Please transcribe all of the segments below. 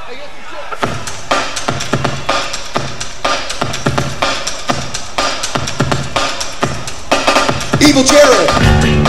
Evil Jared.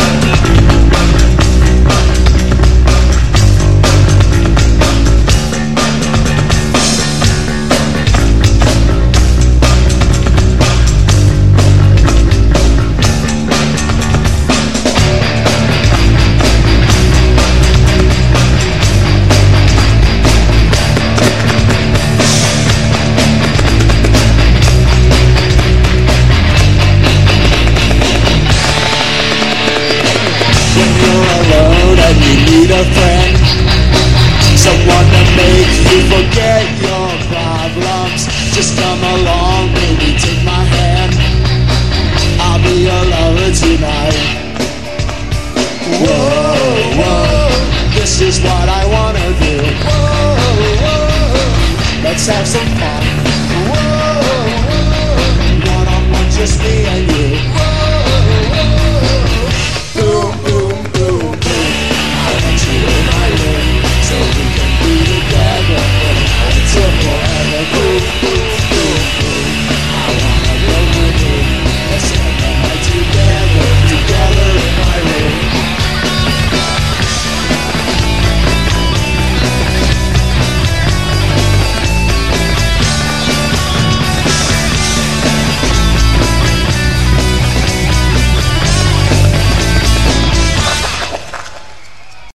A friend, someone to make you forget your problems. Just come along, baby, take my hand. I'll be your lover tonight. Whoa, whoa, this is what I wanna do.